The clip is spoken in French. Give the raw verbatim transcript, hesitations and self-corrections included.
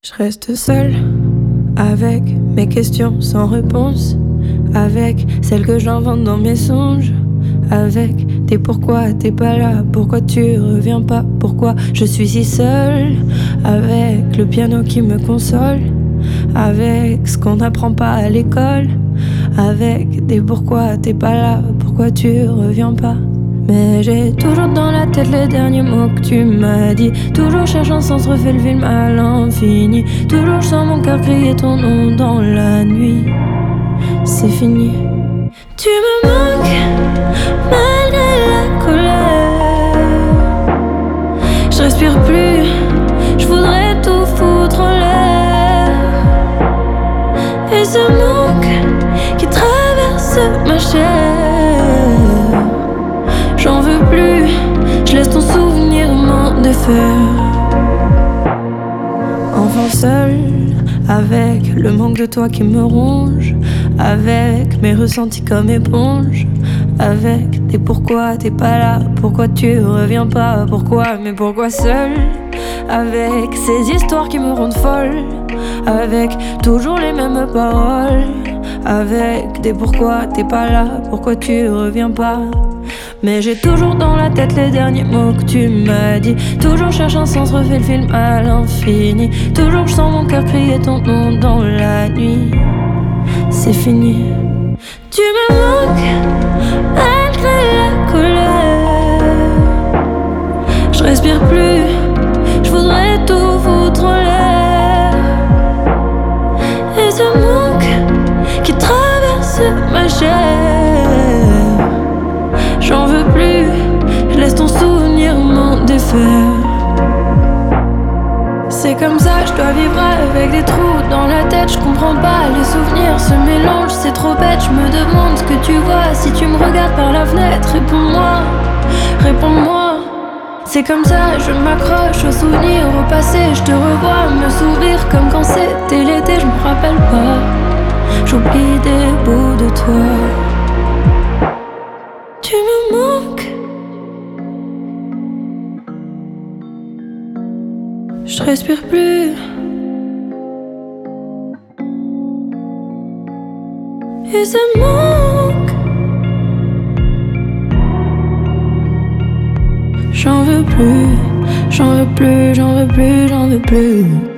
Je reste seule, avec mes questions sans réponse, avec celles que j'invente dans mes songes, avec tes pourquoi t'es pas là, pourquoi tu reviens pas, pourquoi je suis si seule, avec le piano qui me console, avec ce qu'on n'apprend pas à l'école, avec des pourquoi t'es pas là, pourquoi tu reviens pas. Mais j'ai toujours dans la tête les derniers mots que tu m'as dit. Toujours cherchant sans se refait le film à l'infini. Toujours je sens mon cœur crier ton nom dans la nuit. C'est fini. Tu me manques malgré la colère. Je respire plus, je voudrais tout foutre en l'air. Et ce manque qui traverse ma chair, j'en veux plus, je laisse ton souvenir m'en défaire. Enfant seul, avec le manque de toi qui me ronge, avec mes ressentis comme éponge, avec des pourquoi t'es pas là, pourquoi tu reviens pas, pourquoi, mais pourquoi seul, avec ces histoires qui me rendent folle, avec toujours les mêmes paroles, avec des pourquoi t'es pas là, pourquoi tu reviens pas. Mais j'ai toujours dans la tête les derniers mots que tu m'as dit. Toujours cherchant sans se refait le film à l'infini. Toujours je sens mon cœur crier ton nom dans la nuit. C'est fini. Tu me manques malgré la colère. Je respire plus, je voudrais tout foutre en l'air. Et ce manque qui traverse ma chair, j'en veux plus, je laisse ton souvenir m'en défaire. C'est comme ça, je dois vivre avec des trous dans la tête. Je comprends pas, les souvenirs se mélangent, c'est trop bête. Je me demande ce que tu vois si tu me regardes par la fenêtre. Réponds-moi, réponds-moi. C'est comme ça, je m'accroche aux souvenirs, au passé. Je te revois me sourire comme quand c'était l'été. Je me rappelle pas, j'oublie des bouts de toi. Tu me manques, je respire plus. Et ça manque, j'en veux plus, j'en veux plus, j'en veux plus, j'en veux plus.